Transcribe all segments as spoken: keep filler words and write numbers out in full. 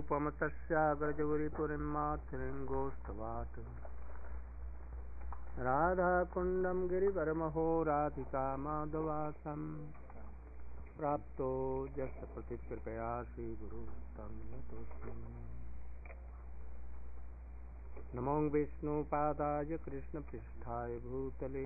रूपम तस्याग्रजगुरिपुरीमातृङ्गोऽस्तवात् राधाकुण्डं गिरिवरमहो राधिका माधवासं प्राप्तो यस्य प्रतिकृपया श्रीगुरु तं नतोऽस्मि। नमो विष्णुपादाय कृष्णपृष्ठाय भूतले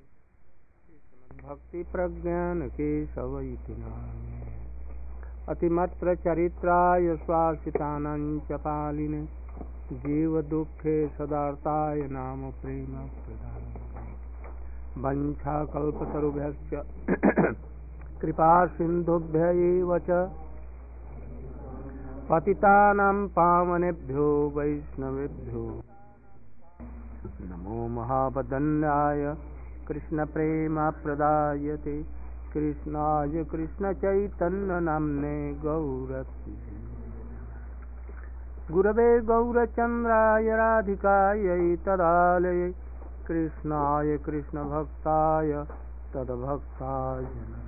भक्तिप्रज्ञानकेशवैति नामिने अतिमत्र चरित्राय स्वासितानञ्च पालिने जीवदुःखे सदार्ताय नाम प्रेम प्रदान वञ्छाकल्पतरुभ्यश्च कृपासिन्धुभ्य एव च पतितानां पावनेभ्यो वैष्णवेभ्यो नमो महावदन्याय कृष्णप्रेमप्रदायते कृष्णाय कृष्णचैतन्यनाम्ने गौरत्से गुरवे गौरचन्द्राय राधिकायै तदालये कृष्णाय कृष्णभक्ताय तद्भक्ताय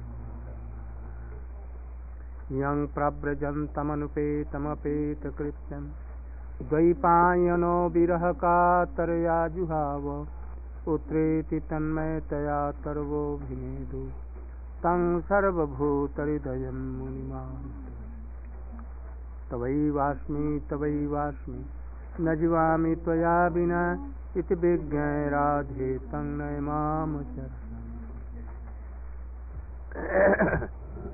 यं प्रव्रजन्तमनुपेतमपेतकृत्यं द्वैपायनो विरहकातरया जुहाव पुत्रेति तन्मयतया तर्वोऽभिनेदु तं सर्वभूतहृदयं मुनिमान्त तवैवास्मि तवैवास्मि न जीवामि त्वया विना इति विज्ञाय राधे तं नयमामचरणम्।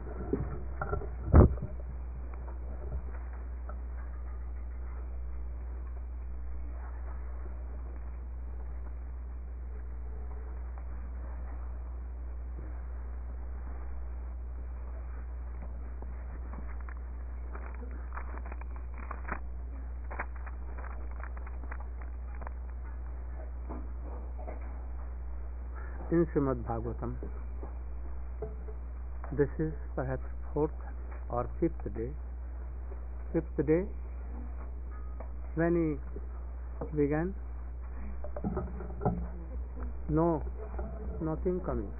In Srimad Bhagavatam, this is perhaps fourth or fifth day. Fifth day, when he began, no, nothing coming.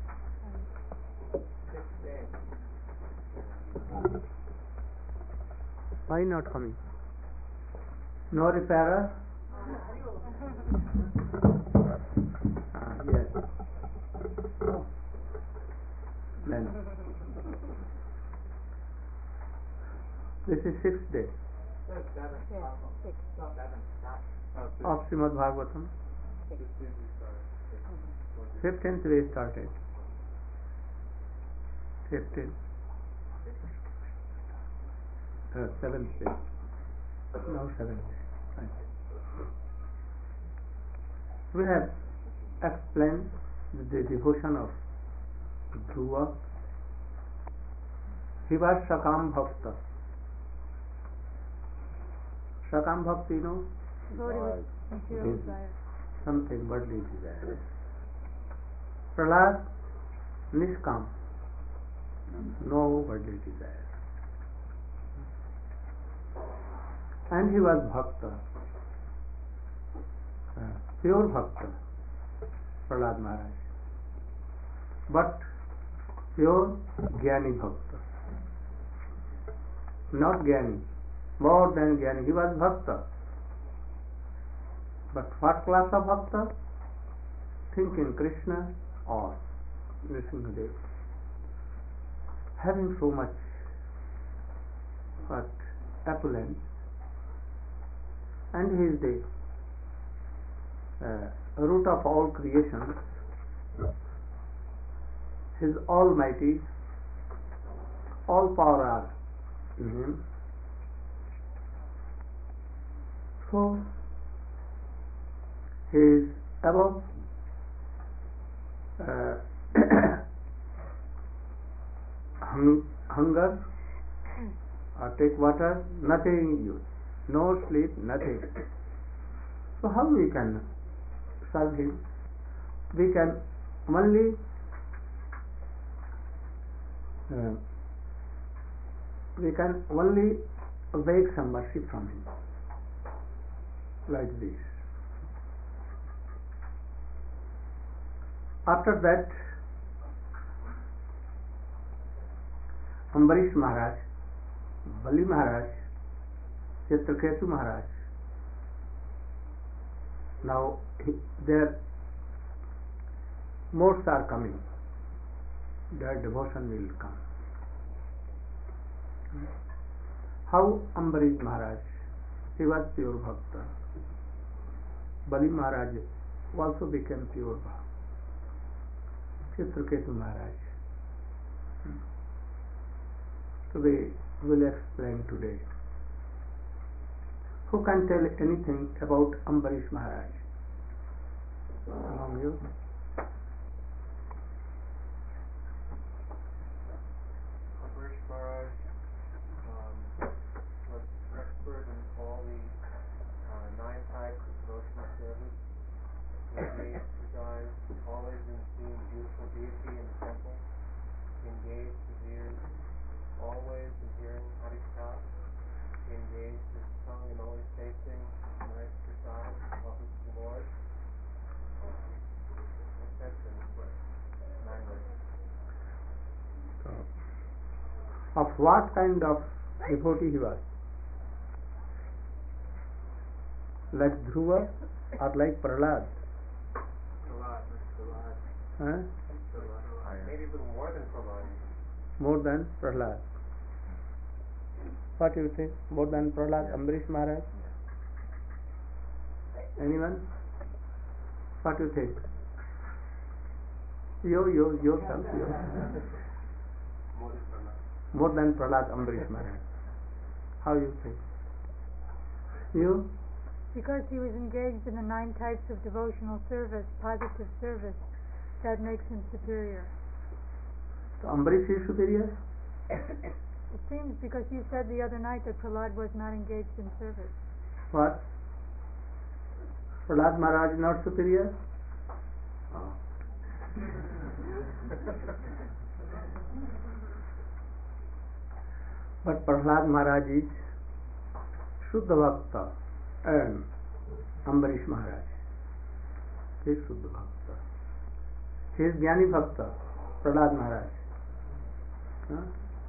Why not coming? No repairer? Ah, yes. Then this is sixth day of Srimad Bhagavatam. Fifteenth we started. Fifteenth. Uh, seventh day. Now seventh day. Right. We have explained the devotion of Dhruva. He was Sakam Bhakta. Sakam Bhakti, you know, something worldly desire. Prahlad, Niskam, no worldly desire. And he was Bhakta, uh, pure Bhakta, Prahlad Maharaj. But pure Jnani Bhakta. Not Jnani, more than Jnani. He was Bhakta. But what class of Bhakta? Thinking Krishna or Nrsimhadev. Having so much what opulence, and he is the uh, root of all creation. His almighty, all power are in him. So he is above uh, hung, hunger or take water, nothing use, no sleep, nothing. So how we can serve him? We can only Uh, we can only beg some mercy from him, like this. After that, Ambarish Maharaj, Bali Maharaj, Chitraketu Maharaj. Now he, their modes are coming. Their devotion will come. How Ambarish Maharaj, he was pure bhakta. Bali Maharaj also became pure bhakta. Chitraketu Maharaj. So we will explain today. Who can tell anything about Ambarish Maharaj among you? Ambarish Maharaj um, was expert in all the uh, nine types of devotional service. He engaged his eyes always in seeing beautiful deity in the temple. He engaged his ears always in hearing Harikatha. He engaged his tongue in always tasting nice prasadam offered to the Lord. Um, et cetera. Nine ways. So, of what kind of devotee he was? Like Dhruva or like Prahlad? Prahlad, Prahlad. Huh? Maybe a little more than Prahlad. More than Prahlad. What do you think? More than Prahlad, Ambarish Maharaj? Anyone? What do you think? Yo, yo, yourself, yo. More than Prahlad. More than Prahlad, Ambarish Maharaj. How you think? You? Because he was engaged in the nine types of devotional service, positive service, that makes him superior. So Ambarish is superior? It seems because you said the other night that Prahlad was not engaged in service. What? Prahlad Maharaj is not superior? Oh. But Prahlad Maharaj is Shuddha Bhakta and Ambarish Maharaj is Shuddha Bhakta. He is Jnani Bhakta, Prahlad Maharaj. Huh?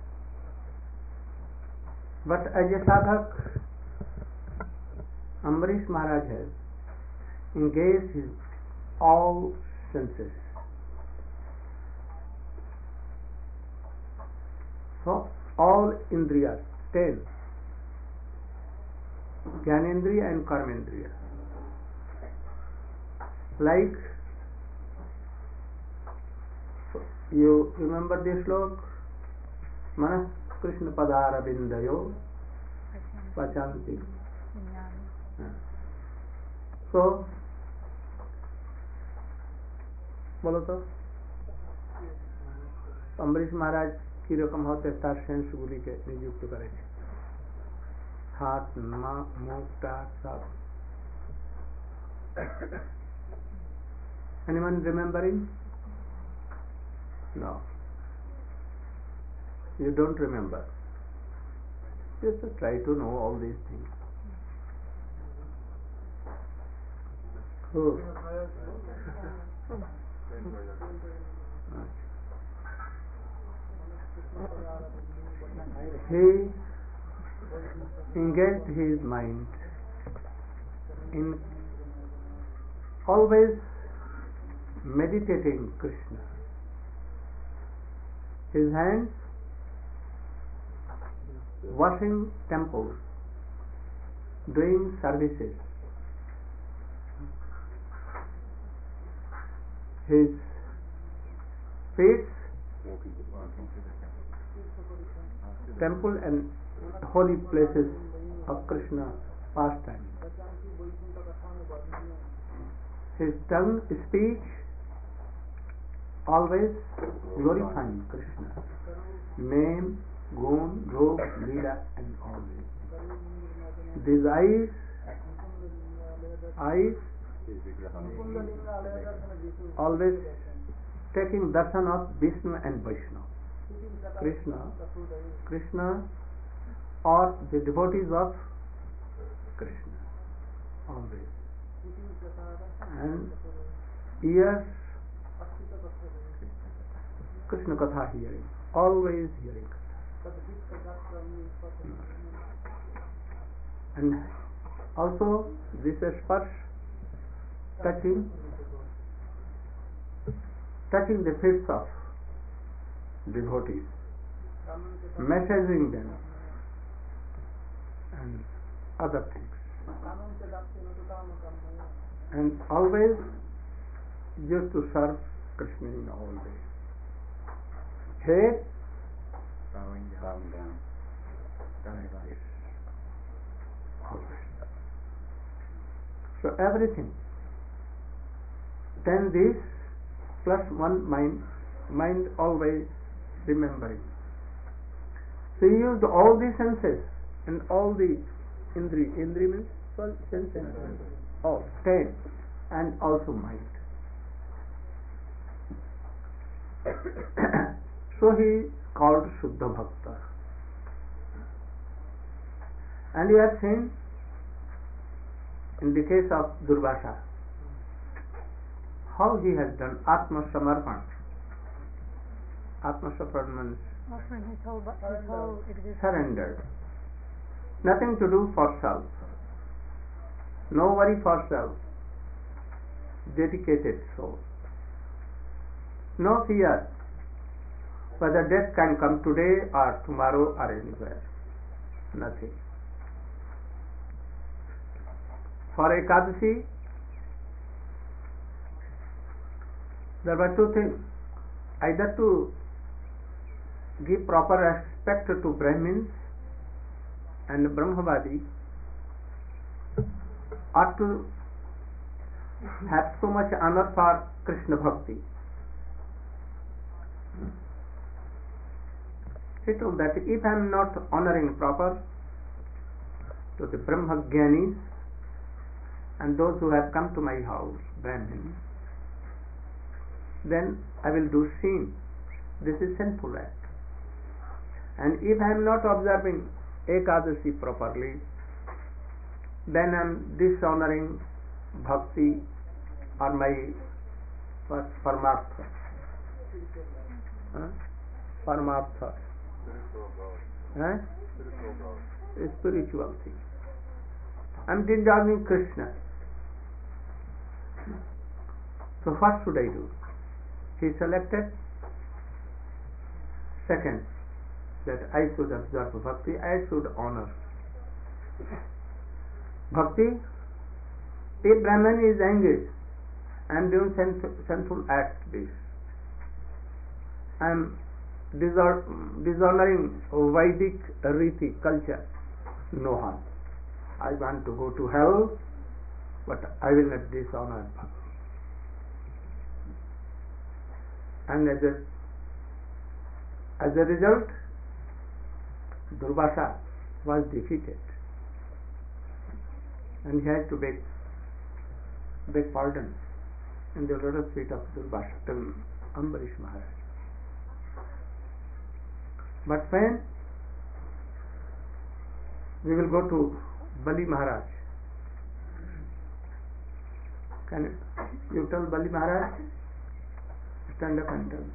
But as a sadhak, Ambarish Maharaj has engaged his all senses. So all indriyas, ten, Jnanendriya and Karmendriya. Like, you remember this slok? Manas Krishna Padara Bindayo Pachanti. So, बोलो तो अम्बरीश महाराज की रकम होते तार sense गुली के नियुक्त करे हाथ मुंह टाक सब anyone remembering? No, you don't remember. Just try to know all these things. Who? He engaged his mind in always meditating Krishna. His hands washing temples, doing services. His feet, temple and holy places of Krishna pastime. His tongue, speech, always glorifying Krishna. Name, gun, roop, leela and all this. These eyes, eyes, always taking darshan of Vishnu and Vaishnava. Krishna, Krishna or the devotees of Krishna. Always. And ears, Krishna Katha hearing. Always hearing. And also this sparsh, touching touching the feet of devotees, messaging them, and other things. And always used to serve Krishna in all ways. Head bowing down, bowing down, down like this. Always. So everything. Then this plus one mind, mind always remembering. So he used all the senses and all the indri. Indri means well, senses. All ten and also mind. So he called Shuddha Bhakta. And you have seen in the case of Durvasa how he has done Atma Samarpan. Atma Samarpan means offering his whole, his whole existence. Surrendered. Nothing to do for self. No worry for self. Dedicated soul. No fear whether death can come today or tomorrow or anywhere. Nothing. For Ekadasi, there were two things. Either to give proper respect to Brahmins and Brahmavadi, or to have so much honor for Krishna Bhakti. He told that if I am not honoring proper to the Brahmagyanis and those who have come to my house, Brahmins, then I will do sin. This is sinful act. And if I am not observing Ekadasi properly, then I am dishonoring Bhakti or my Paramartha. Huh? Paramartha. Huh? Spiritual thing. I am dishonoring Krishna. So what should I do? He selected second, that I should observe Bhakti, I should honor Bhakti. If Brahman is engaged, I am doing sinful act this. I am dishonoring Vedic Riti culture. No harm. I want to go to hell, but I will not dishonor Bhakti. And as a, as a result, Durvasa was defeated. And he had to beg, beg pardon in the lotus feet of Durvasa, to Ambarish Maharaj. But when we will go to Bali Maharaj, can you tell Bali Maharaj? Stand up and tell.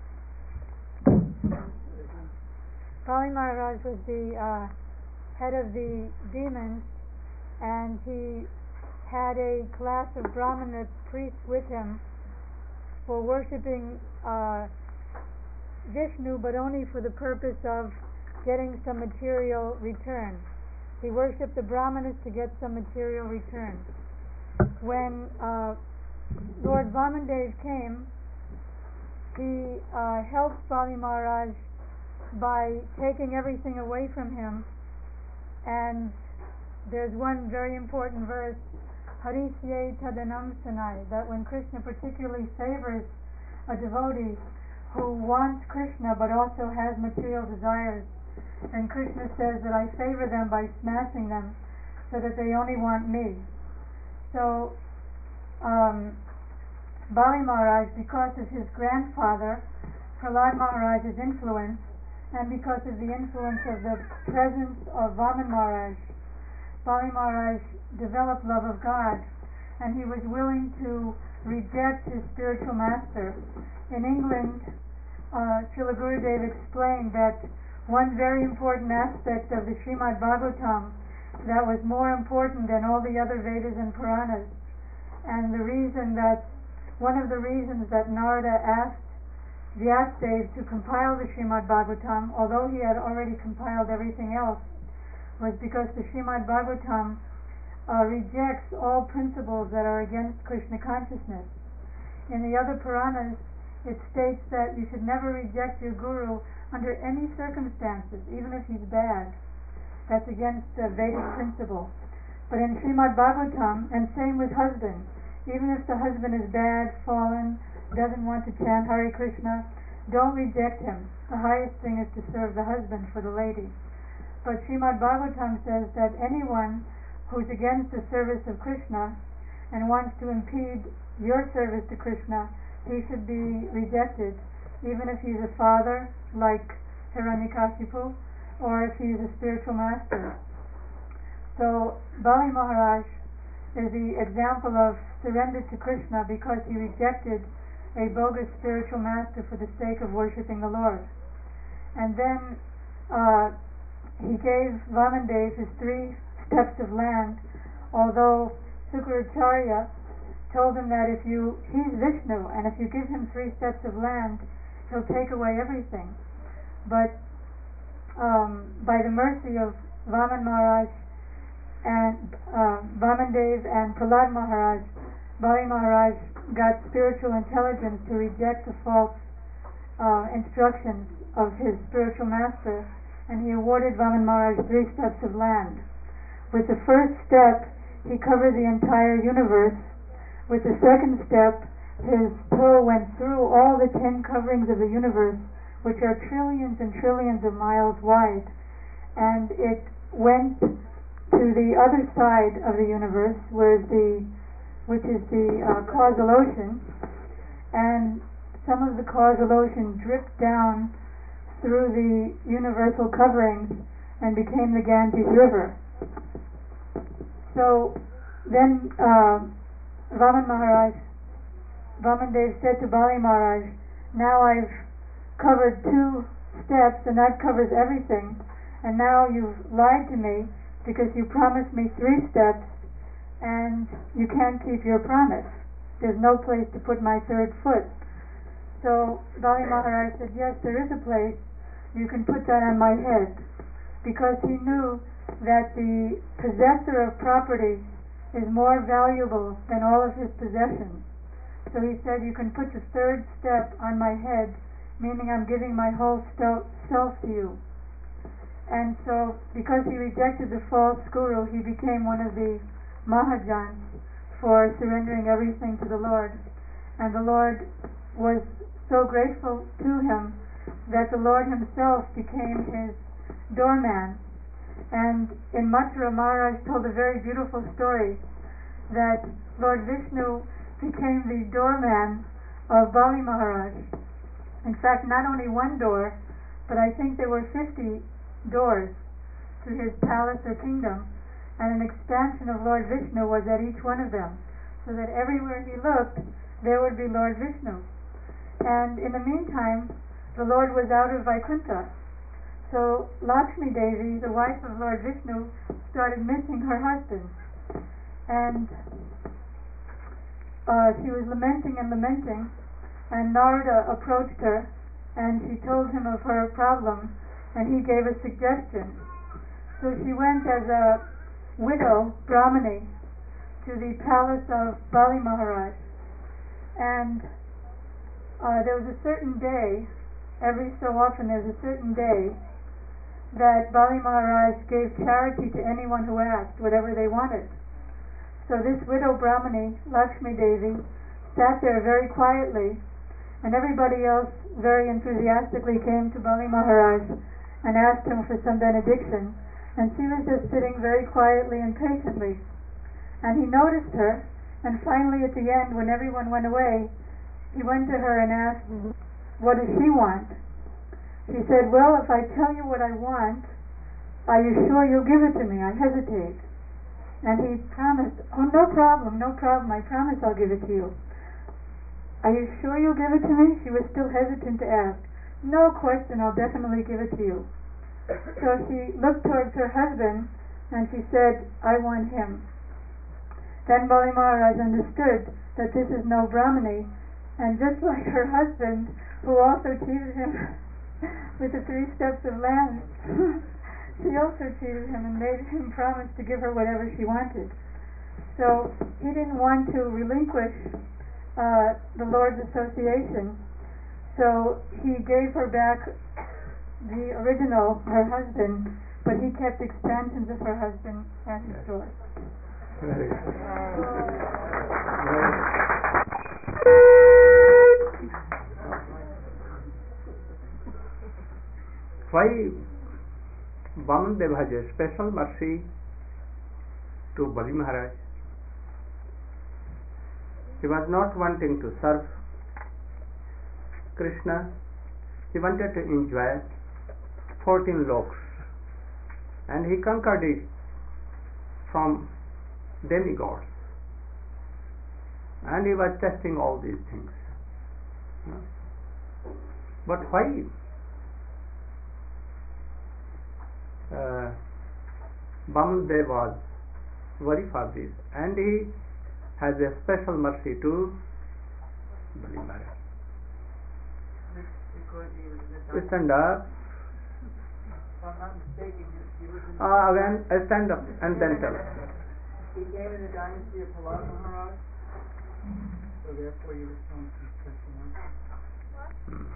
Bali Maharaj was the uh, head of the demons, and he had a class of Brahmana priests with him for worshipping uh, Vishnu, but only for the purpose of getting some material return. He worshipped the Brahmanas to get some material return. When uh, Lord Vamandev came, he uh, helped Bali Maharaj by taking everything away from him. And there's one very important verse, Harisye Tadanam Sanai, that when Krishna particularly favors a devotee who wants Krishna but also has material desires, and Krishna says that I favor them by smashing them so that they only want me. So um, Bali Maharaj, because of his grandfather Prahlad Maharaj's influence, and because of the influence of the presence of Vaman Maharaj, Bali Maharaj developed love of God, and he was willing to reject his spiritual master. In England, uh, Srila Gurudev explained that one very important aspect of the Srimad Bhagavatam that was more important than all the other Vedas and Puranas. And the reason that, one of the reasons that Narada asked Vyasadeva to compile the Srimad Bhagavatam, although he had already compiled everything else, was because the Srimad Bhagavatam uh, rejects all principles that are against Krishna consciousness. In the other Puranas, it states that you should never reject your guru under any circumstances, even if he's bad. That's against the Vedic principle. But in Srimad Bhagavatam, and same with husbands, even if the husband is bad, fallen, doesn't want to chant Hare Krishna, don't reject him. The highest thing is to serve the husband for the lady. But Srimad Bhagavatam says that anyone who's against the service of Krishna and wants to impede your service to Krishna, he should be rejected, even if he's a father like Hiranyakashipu, or if he's a spiritual master. So Bali Maharaj is the example of surrender to Krishna because he rejected a bogus spiritual master for the sake of worshipping the Lord. And then uh, he gave Vamandev his three steps of land, although Sukracharya told him that if you, he's Vishnu, and if you give him three steps of land, he'll take away everything. But um, by the mercy of Vaman Maharaj and uh, Vamandev and Prahlad Maharaj, Bali Maharaj got spiritual intelligence to reject the false uh, instructions of his spiritual master, and he awarded Vaman Maharaj three steps of land. With the first step, he covered the entire universe. With the second step, his toe went through all the ten coverings of the universe, which are trillions and trillions of miles wide, and it went to the other side of the universe, where the, which is the uh, causal ocean, and some of the causal ocean dripped down through the universal coverings and became the Ganges River. So then uh, Vaman Maharaj, Vamandev said to Bali Maharaj, now I've covered two steps and that covers everything, and now you've lied to me because you promised me three steps and you can't keep your promise. There's no place to put my third foot. So Bali Maharaj said, yes, there is a place. You can put that on my head, because he knew that the possessor of property is more valuable than all of his possessions. So he said, you can put the third step on my head, meaning I'm giving my whole self to you. And so because he rejected the false guru, he became one of the Mahajans for surrendering everything to the Lord. And the Lord was so grateful to him that the Lord himself became his doorman. And in Mathura, Maharaj told a very beautiful story that Lord Vishnu became the doorman of Bali Maharaj. In fact, not only one door, but I think there were fifty doors to his palace or kingdom, and an expansion of Lord Vishnu was at each one of them, so that everywhere he looked, there would be Lord Vishnu. And in the meantime, the Lord was out of Vaikuntha. So Lakshmi Devi, the wife of Lord Vishnu, started missing her husband. And uh, she was lamenting and lamenting, and Narada approached her, and she told him of her problem, and he gave a suggestion. So she went as a widow, Brahmani, to the palace of Bali Maharaj. And uh, there was a certain day, every so often there's a certain day, that Bali Maharaj gave charity to anyone who asked whatever they wanted. So this widow Brahmani, Lakshmi Devi, sat there very quietly, and everybody else very enthusiastically came to Bali Maharaj and asked him for some benediction, and she was just sitting very quietly and patiently. And he noticed her, and finally at the end, when everyone went away, he went to her and asked, what does she want? She said, well, if I tell you what I want, are you sure you'll give it to me? I hesitate. And he promised, oh, no problem, no problem, I promise I'll give it to you. Are you sure you'll give it to me? She was still hesitant to ask. No question, I'll definitely give it to you. So she looked towards her husband, and she said, I want him. Then Bali Maharaj understood that this is no Brahmani, and just like her husband, who also cheated him with the three steps of land, she also cheated him and made him promise to give her whatever she wanted. So he didn't want to relinquish uh, the Lord's association, so he gave her back the original, her husband, but he kept expansions of her husband at his door. Very good. Why Vamandev has a special mercy to Bali Maharaj? He was not wanting to serve Krishna. He wanted to enjoy fourteen loks, and he conquered it from demigods, and he was testing all these things. But why uh, Vamandev was worried for this, and he has a special mercy to Bali Maharaj. Because he was in the You stand up. If I'm not mistaken, he was in the Uh, again, I stand up and then tell. He came in the dynasty of Prahlad Maharaj, so therefore he was shown some special mercy. Hmm.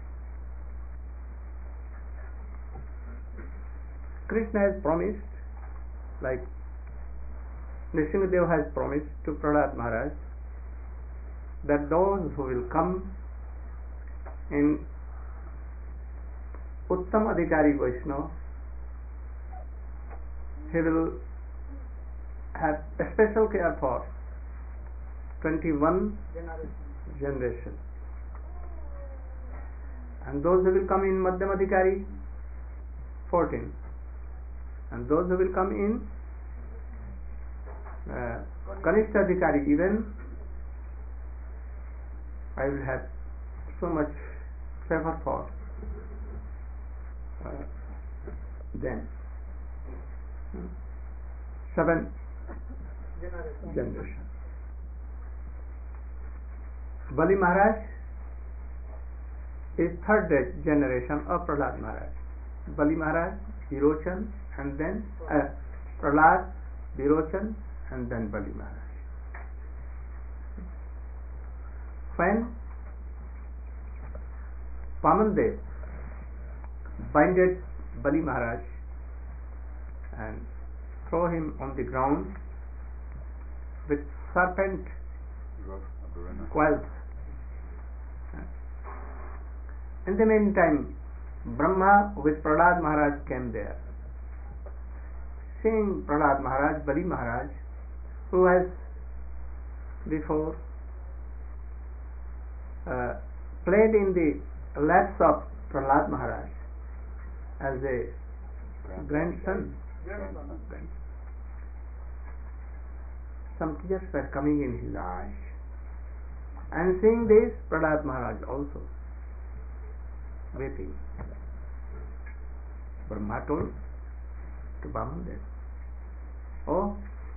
Krishna has promised, like Nrsimhadev has promised to Prahlad Maharaj, that those who will come in Uttam Adhikari Vaishnava, he will have a special care for twenty-one generations. And those who will come in Madhyam Adhikari, fourteen. And those who will come in uh, Kanishta Adhikari, even I will have so much favor for uh, them. Hmm. Seven generation. Bali Maharaj is third generation of Prahlad Maharaj. Bali Maharaj, Virochan, and then uh, Prahlad, Virochan, and then Bali Maharaj. When Vamandev binded Bali Maharaj and throw him on the ground with serpent coils. In the meantime, Brahma with Prahlad Maharaj came there. Seeing Prahlad Maharaj, Bali Maharaj, who has before uh, played in the laps of Prahlad Maharaj as a grandson. grandson. Some tears were coming in his eyes. And seeing this, Prahlad Maharaj also weeping. Brahma told to Vamandev, oh,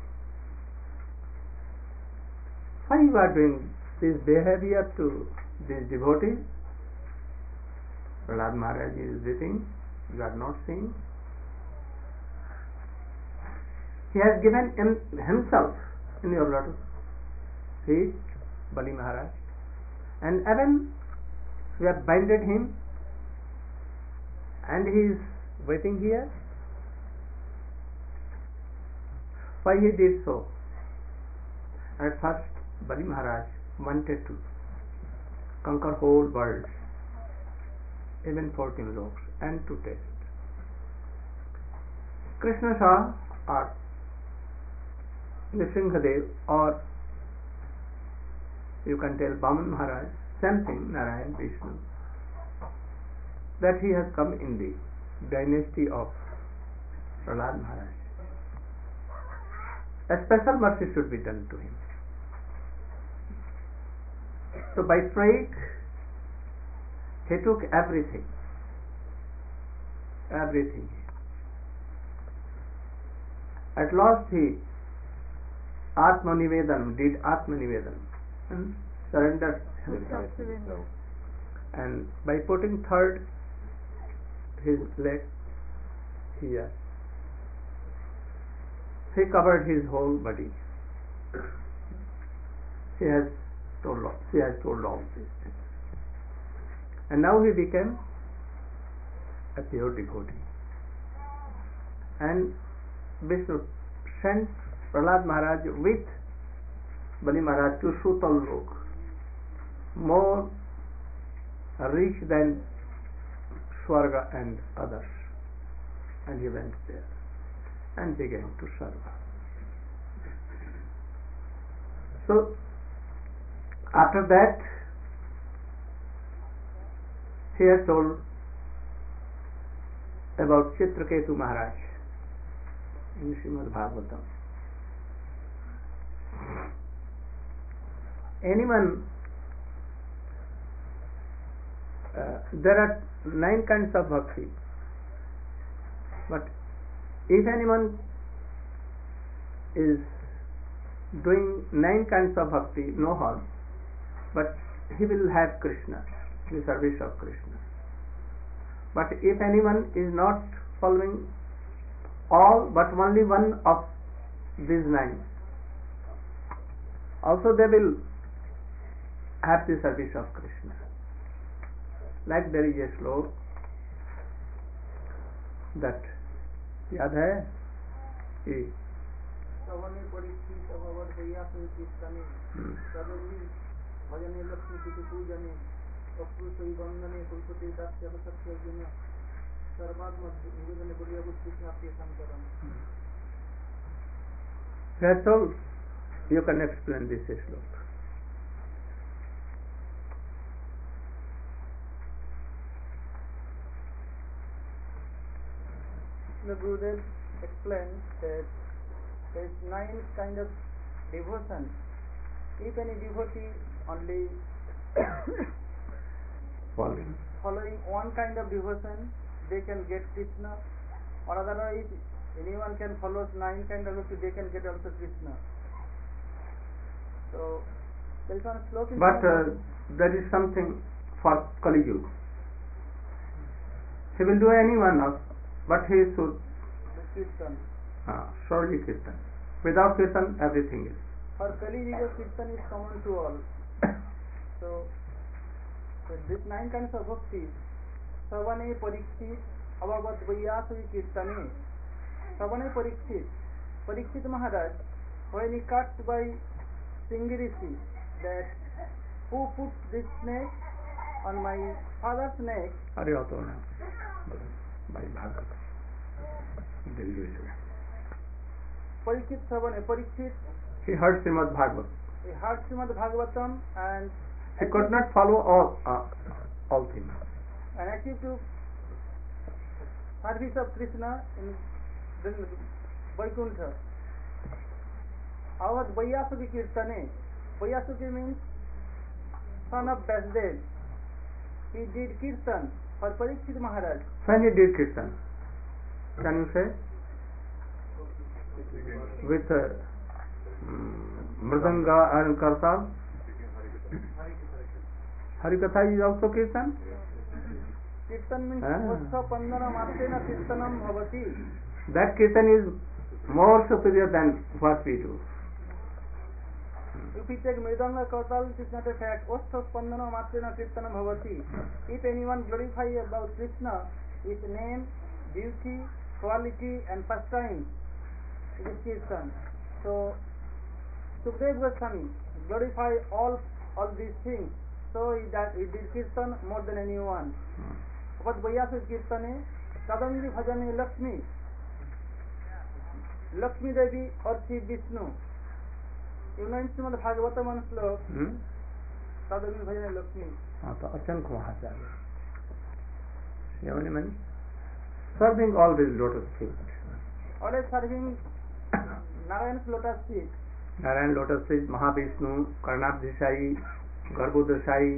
why you are doing this behavior to these devotees? Prahlad Maharaj is weeping, you are not seeing. He has given him, himself in your lotus feet, Bali Maharaj, and even we have binded him, and he is waiting here. Why he did so? At first, Bali Maharaj wanted to conquer whole world, even fourteen loks, and to taste. Krishna saw, or Nrsimhadev, or you can tell Vaman Maharaj, same thing, Narayan, Vishnu, that he has come in the dynasty of Prahlad Maharaj. A special mercy should be done to him. So by straight, he took everything, everything. At last he Atma Nivedan, did Atma Nivedan and surrendered himself. And by putting third his leg here, he covered his whole body. He has told all, he has told all these things. And now he became a pure devotee. And Vishnu sent Prahlad Maharaj with Bali Maharaj to Sutal Lok, more rich than Swarga and others. And he went there and began to serve. So, after that, he has told about Chitraketu Maharaj in Srimad Bhagavatam. Anyone, uh, there are nine kinds of bhakti, but if anyone is doing nine kinds of bhakti, no harm, but he will have Krishna, the service of Krishna. But if anyone is not following all but only one of these nine, also they will have the service of Krishna. Like there is a slok that याद है कि सवने परिस्थित अभवद वैयासु कीर्तने सदोनि भजने लक्ष्मी पितु पूजने अप्रुषै वंदने कुलपति दास्य सत्य गुण सर्वात्म निवेदने बुलिया बुद्धि Shankaram. That's all. You can explain this slok. The Gurudev explained that there is nine kind of devotion. If any devotee only Following. following one kind of devotion, they can get Krishna, or otherwise anyone can follow nine kind of devotion, they can get also Krishna. So there is one slok in But uh, there is something for Kali Yuga. He will do any one of, but he should the Kirtan. uh, surely Kirtan. Without Kirtan, everything is. For Kali Yuga, Kirtan is common to all. So, so this nine kinds of bhakti, Savane Parikshit, Avagat Vyasvi Kirtane, Savane Parikshit, Parikshit Maharaj, when he cut by Singirishi, that who put this snake on my father's neck, अरे हो तो ना भाई भागवत दिल्ली से Parikshit Savane, Parikshit, he heard Srimad Bhagavatam. he heard Srimad Bhagavatam and He could not follow all uh, all things. and achieved to service of Krishna in then Vaikuntha. Avad Vyasuki Kirtane. Vyasuki means son of Dasdev. He did Kirtan for Parikshit Maharaj. When he did Kirtan, can you say? With uh, Mridanga and Kartal? Harikatha is also Kirtan? Kirtan means Ah. Vastha Pandana Matena Kirtanam Bhavati. That Kirtan is more superior than what we do. If we take Mridanga Kartal, it is not a fact. Vastha Pandana Matena Kirtanam Bhavati. If anyone glorify about Krishna, his name, beauty, quality and pastime, it is Kirtan. So, Sukdev Goswami glorify all all these things. So he, that, he did Kirtan more than anyone. But Vyasa Kirtane, Sadangi Bhajane Lakshmi, Lakshmi Devi or Shri Vishnu. You know in Srimad Bhagavatam one slok, Hmm? Sadangi Bhajane Lakshmi. हाँ तो अचंक वहाँ से आ गया. Yavani means serving all these lotus feet. Always serving Narayan's lotus feet. Narayan lotus feet, Mahavishnu, Karnabdishai, Garbhodashai,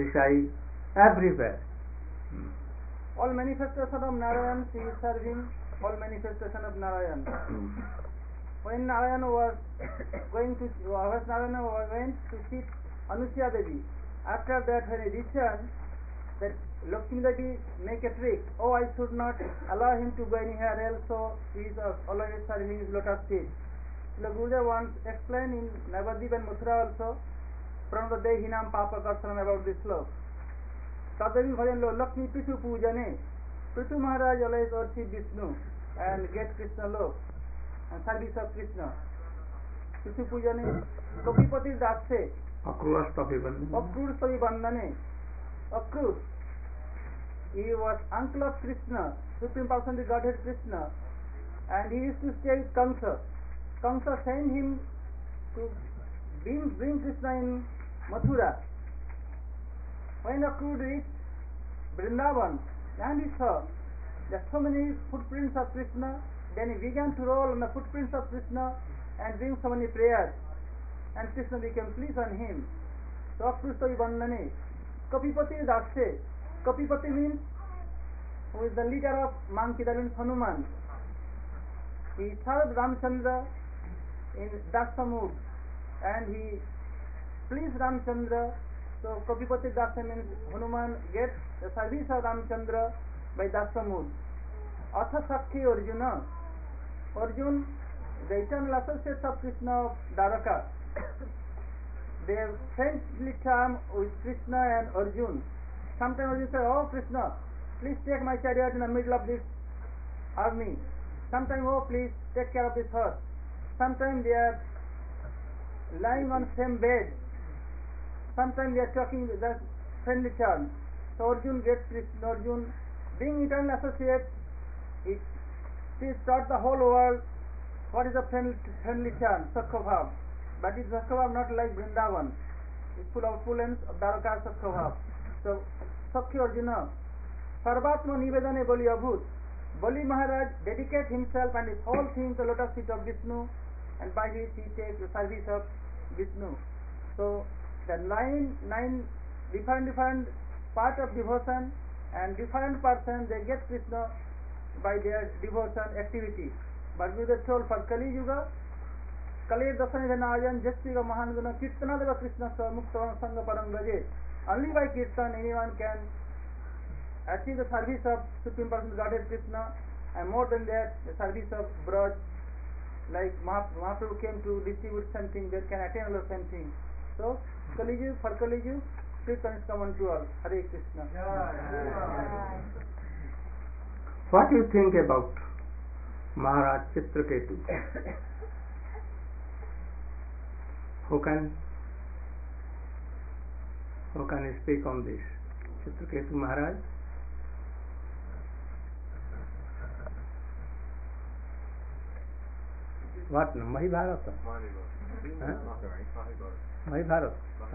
Shirodishai, everywhere. All manifestations of Narayan, she is serving whole manifestation of Narayan. When Narayana was going to was Narayana went to see Anusuya Devi, after that when he returned, that Lakshmi Devi make a trick. Oh, I should not allow him to go anywhere else, so he is always serving his lotus feet. The Gurudev once explained in Navadip and Mathura also, from the day Hinam Papa Karsanam about this sloka. Tadavi Bhajan Lakshmi Prithu Pujane, Prithu Maharaj always worship Vishnu and get Krishna love and service of Krishna. Prithu Pujane, Kapipati Dashe, Akrura Stavi Bandhane. Akrura Stavi Bandhane. Akrur, he was uncle of Krishna, Supreme Personality Godhead Krishna, and he used to stay with Kamsa. Kamsa sent him to bring, bring Krishna in Mathura. When Akrur reached Vrindavan, and he saw there are so many footprints of Krishna, then he began to roll on the footprints of Krishna and bring so many prayers, and Krishna became pleased on him. So Akrur Stavi Bandhane. Kapipati Dashe. Kapipati means who is the leader of monkey, that means Hanuman. He served Ramchandra in Dasamud and he pleased Ramchandra. So Kapipati Dashe means Hanuman gets the service of Ramchandra by Dasamud. Atha Sakhi Arjuna. Arjun, the eternal associates of Krishna of Dwaraka. They have friendly charm with Krishna and Arjun. Sometimes Arjun says, oh Krishna, please take my chariot in the middle of this army. Sometimes, oh please take care of this horse. Sometimes they are lying on same bed. Sometimes they are talking with that friendly charm. So Arjun gets Krishna. Arjun, being eternal associate, it is taught the whole world what is a friendly, friendly charm, Sakha Bhav. But it's Sakha Bhav not like Vrindavan. It's full of opulence of Dwaraka Sakha Bhav. So, Sakhi Arjuna, Sarvatma Nivedane Bali Abhut. Bali Maharaj dedicates himself and his whole thing to lotus feet of Vishnu, and by this he takes the service of Vishnu. So, the nine, nine different, different part of devotion and different persons, they get Krishna by their devotion activity. But we were told for Kali Yuga, Kali Dasani Dhanajan, Jastiga Mahanaguna, Kirtana Deva Krishna Muktavan Sangha Parangaje. Only by Kirtan anyone can achieve the service of Supreme Personality Godhead Krishna, and more than that, the service of Braj, like Mahaprabhu came to distribute something, that can attain all the same thing. So, Kaliju, for Kaliju, Kirtan is common to all. Hare Krishna. What do you think about Maharaj Chitraketu? Who can who can speak on this? Chitraketu Maharaj? What? Mahibharata? Mahibharata.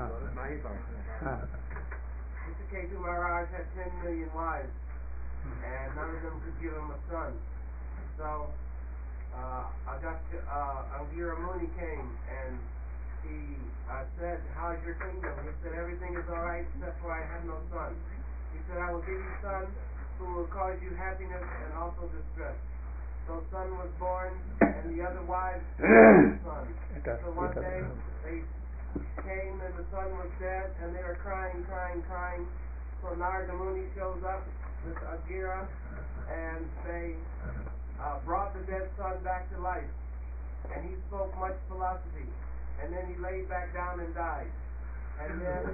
Chitraketu Maharaj had ten million wives, and none of them could give him a son. So, uh, Agastya, uh, Angira Muni came and he uh, said, how's your kingdom? He said, everything is alright except for I have no son. He said, I will give you son who will cause you happiness and also distress. So son was born, and the other wives had son. So one day they came and the son was dead, and they were crying, crying, crying. So Narada Muni shows up with Angira, and they uh, brought the dead son back to life. And he spoke much philosophy. And then he laid back down and died. And then,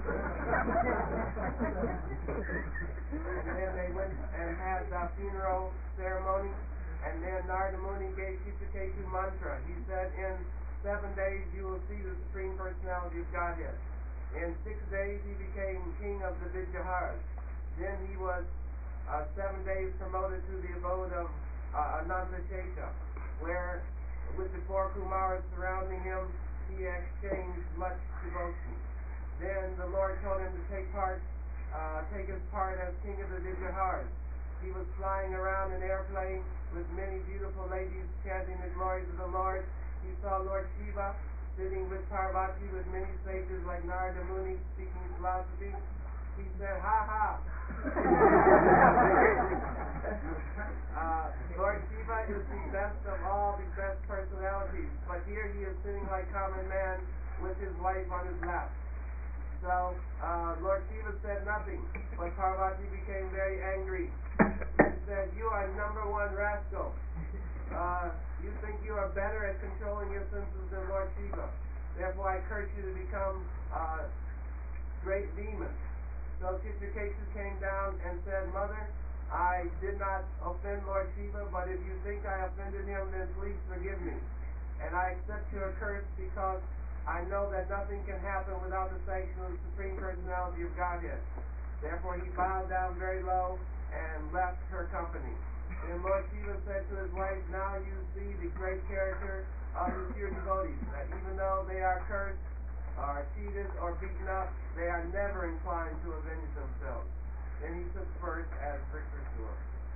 and then they went and had the funeral ceremony. And then Narada Muni gave Chitraketu mantra. He said, in seven days you will see the Supreme Personality of Godhead. In six days he became king of the Vijaharas. Then he was uh, seven days promoted to the abode of uh, Ananta Shesha, where with the four Kumaras surrounding him, he exchanged much devotion. Then the Lord told him to take part, uh, take his part as king of the Vijaharas. He was flying around an airplane with many beautiful ladies chanting the glories of the Lord. He saw Lord Shiva sitting with Parvati with many sages like Narada Muni speaking philosophy. He said, ha ha. uh, Lord Shiva is the best of all the best personalities, but here he is sitting like common man with his wife on his lap. So uh, Lord Shiva said nothing, but Parvati became very angry. She said, "You are number one rascal. Uh, you think you are better at controlling your senses than Lord Shiva. Therefore I curse you to become uh, great demon." So Chitraketu came down and said, "Mother, I did not offend Lord Shiva, but if you think I offended him, then please forgive me. And I accept your curse because I know that nothing can happen without the sanction of the Supreme Personality of Godhead." Therefore he bowed down very low and left her company. Then Lord Shiva said to his wife, "Now you see the great character of the pure devotees, that even though they are cursed, are cheated, or beaten up, they are never inclined to avenge themselves." Then he took birth as Vritrasura.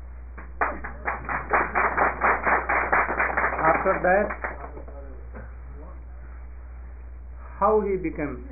After that, how he became?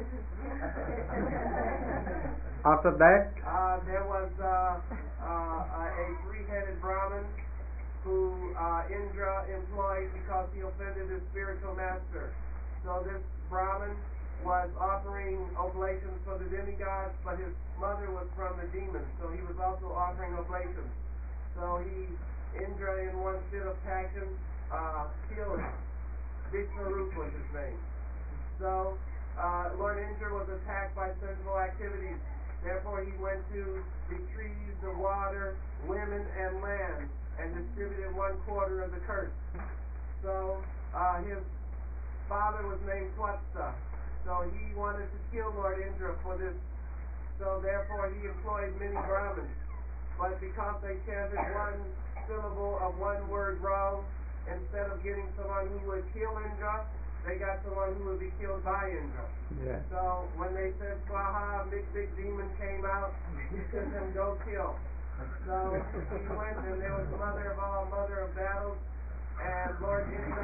After that, Uh, there was uh, uh, a three-headed Brahmin who uh, Indra employed because he offended his spiritual master. So this Brahmin was offering oblations for the demigods, but his mother was from the demons, so he was also offering oblations. So he, Indra, in one fit of passion, uh, killed him. Vishnarup was his name. So uh, Lord Indra was attacked by sinful activities. Therefore he went to the trees, the water, women, and land, and distributed one quarter of the curse. So uh, his father was named Twatsa. So he wanted to kill Lord Indra for this. So therefore he employed many Brahmins. But because they chanted one syllable of one word wrong, instead of getting someone who would kill Indra, they got someone who would be killed by Indra. yeah. So when they said Swaha, a big, big demon came out, he said them, "Go kill." So he went, and there was mother of all, mother of battles, and Lord Indra,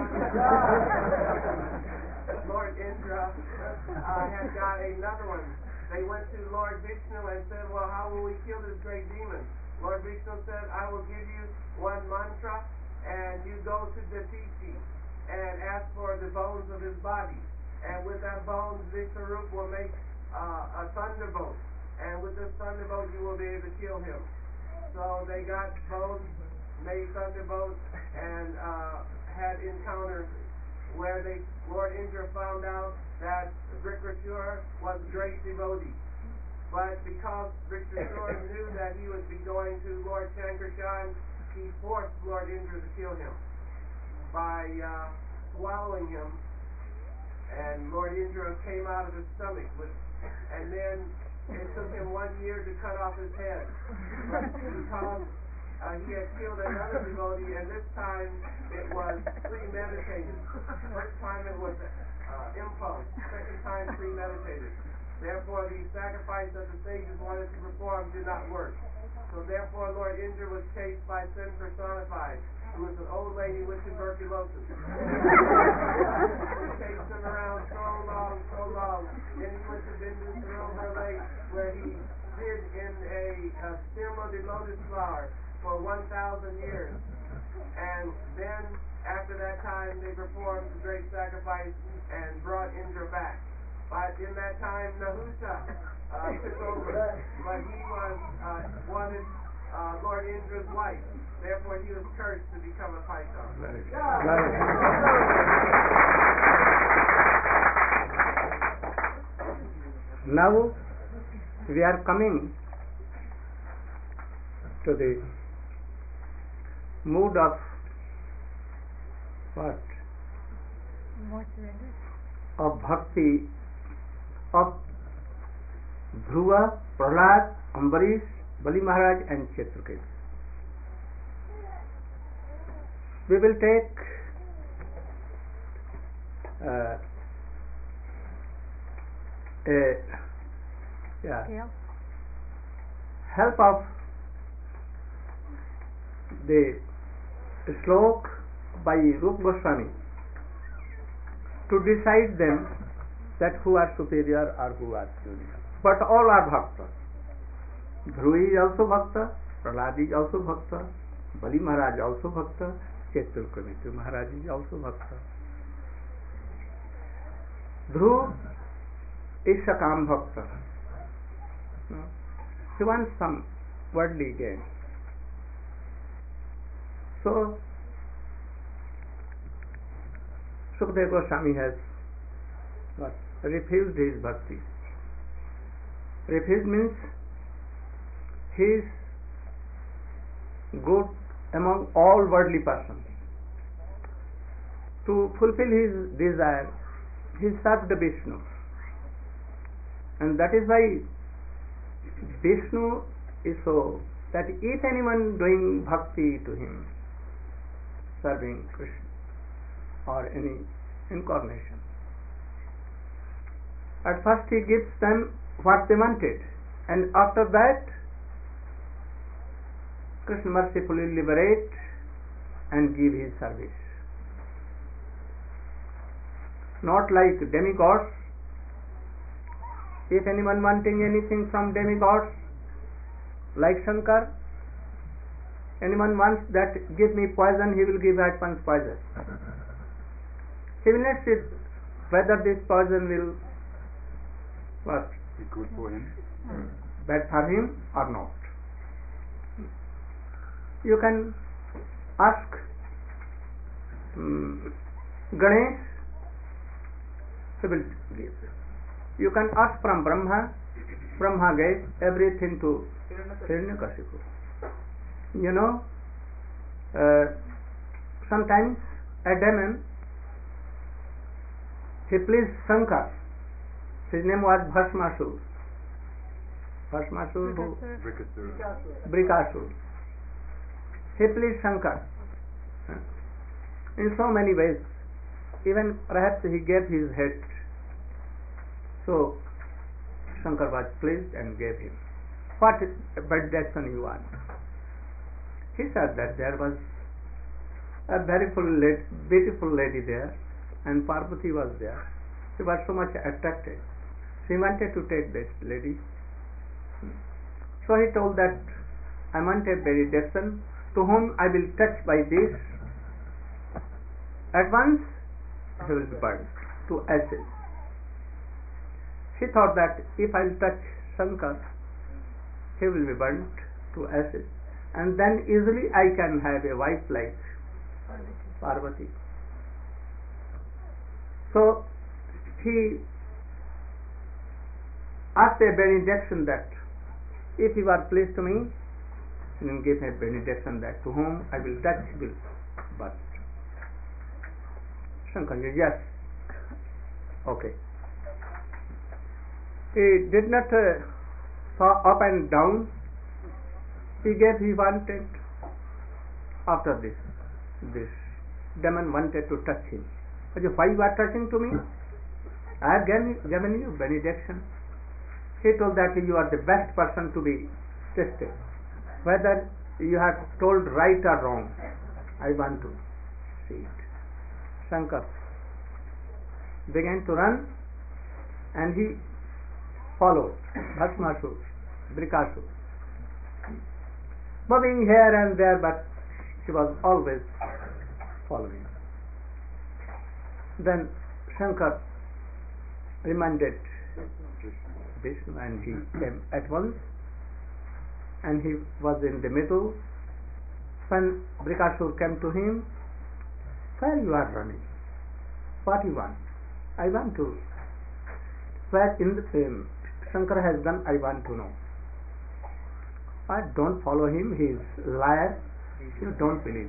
Lord Indra uh, had got another one. They went to Lord Vishnu and said, "Well, how will we kill this great demon?" Lord Vishnu said, "I will give you one mantra, and you go to Datichi and ask for the bones of his body. And with that bones, Vishnarup will make uh, a thunderbolt. And with this thunderbolt, you will be able to kill him." So they got bones, made thunderbolts, and uh, had encounters where they, Lord Indra found out that Vritrasura was a great devotee. But because Vritrasura knew that he would be going to Lord Shankarshan, he forced Lord Indra to kill him by uh, swallowing him, and Lord Indra came out of his stomach with, and then it took him one year to cut off his head. But because uh, he had killed another devotee, and this time it was premeditated. First time it was uh, impulse, second time premeditated. Therefore the sacrifice that the sages wanted to perform did not work. So therefore Lord Indra was chased by sin personified, who was an old lady with tuberculosis. He chased him around so long, so long. Then he went to Bindu Sarovar Lake, where he hid in a, a stem of the lotus flower for one thousand years. And then, after that time, they performed the great sacrifice and brought Indra back. But in that time, Nahusha uh, took over. But he was uh, wanted uh, Lord Indra's wife. Therefore, he was cursed to become a python. Very good. Yeah. Very good. Now we are coming to the mood of what? More surrender. Of bhakti of Dhruva, Prahlad, Ambarish, Bali Maharaj and Chitraketu. We will take uh, a yeah, Scale. help of the slok by Rupa Goswami to decide them that who are superior or who are junior. But all are bhakta. Dhruva is also bhakta, Prahlad is also bhakta, Bali Maharaj also Bhakta, Chaitanya Maharaj is also Bhakta. Dhruv is Sakam Bhakta. He wants some worldly gain. So, Sukadeva Goswami has what? Refused his bhakti. Refused means he is good among all worldly persons. To fulfill his desire, he served Vishnu. And that is why Vishnu is so that if anyone doing bhakti to him, serving Krishna or any incarnation, at first he gives them what they wanted, and after that Krishna mercifully liberate and give his service. Not like demigods. If anyone wanting anything from demigods, like Shankar, anyone wants that give me poison, he will give at once poison. He will not see whether this poison will what? Be good for him. Bad for him or not. You can ask um, Ganesh, he will give. You can ask from Brahma, Brahma gave everything to Hiranyakashipu. You know, uh, sometimes a demon, he pleased Shankar. His name was Bhasmasur. Bhasmasur who? Brikasur. He pleased Shankar in so many ways. Even perhaps he gave his head. So Shankar was pleased and gave him. What benediction you want? He said that there was a very beautiful lady there, and Parvati was there. She was so much attracted. She wanted to take that lady. So he told that I want a benediction to whom I will touch by this. At once he will be burned to ashes. He thought that if I will touch Shankar, he will be burnt to ashes, and then easily I can have a wife like Parvati. So he asked a benediction that if you are pleased to me, then give a benediction that to whom I will touch will burn. Shankar said, yes, okay. He did not uh, saw up and down. He gave he wanted. After this, this demon wanted to touch him. But why you are touching to me? I have given, given you benediction. He told that you are the best person to be tested. Whether you have told right or wrong, I want to see it. Shankar began to run, and he followed Bhasmasur, Brikasur, moving here and there, but she was always following. Then Shankar reminded Vishnu, and he came at once, and he was in the middle. When Brikasur came to him, where you are running? What you want? I want to. Where in the um, Shankar has done, I want to know. I don't follow him, he is liar, you don't believe.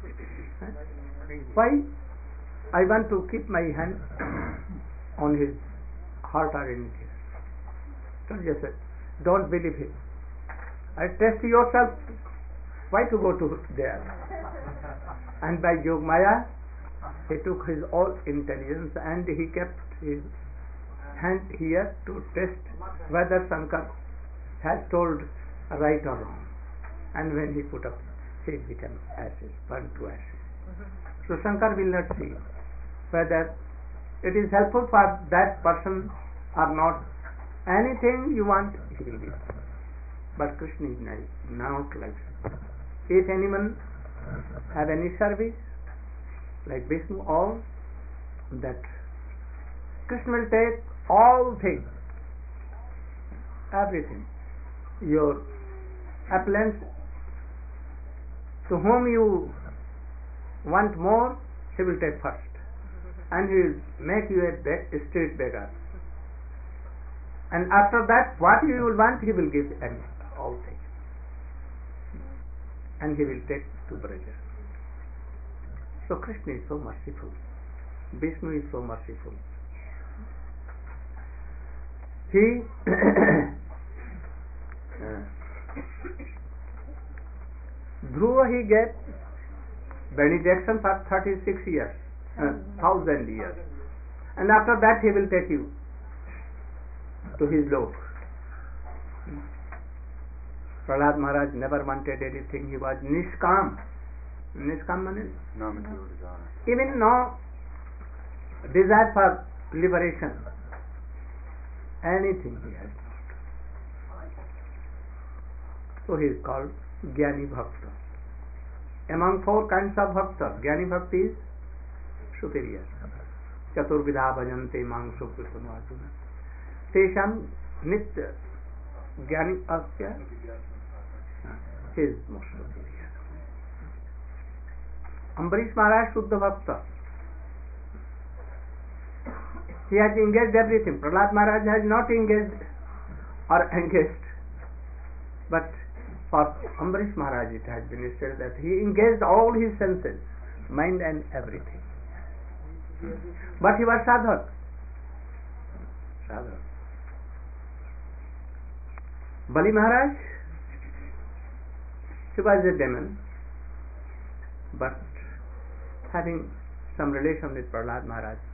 Why? I want to keep my hand on his heart or in his. Don't just say, don't believe him. I test yourself. Why to go to there? And by Yog Maya, he took his all intelligence and he kept his hand here to test whether Shankar has told right or wrong. And when he put up, he became ashes, burned to ashes. So Shankar will not see whether it is helpful for that person or not. Anything you want, he will give. But Krishna is not like that. if anyone have any service like Vishnu, all that Krishna will take all things, everything, your appellants, to whom you want more, he will take first, and he will make you a beg- a street beggar, and after that what you will want he will give and all things, and he will take to Braja. So Krishna is so merciful, Vishnu is so merciful. He uh, Dhruva he gave benediction for thirty-six years, uh, thousand years, and after that he will take you to his lok. Prahlad Maharaj never wanted anything, he was Nishkam. Nishkam means No material desire. even no desire for liberation, anything he has not. So he is called Jnani Bhakta. Among four kinds of Bhakta, Jnani Bhakti is superior. Chaturvidha bhajante mang sukrutanu arjuna. Tesham nitya Jnani asya, he is most superior. Ambarish Maharaj Shuddha Bhakta. He has engaged everything. Prahlad Maharaj has not engaged or engaged, but for Ambarish Maharaj it has been said that he engaged all his senses, mind and everything. But he was sadhak. Sadhak. Bali Maharaj, he was a demon, but having some relation with Prahlad Maharaj,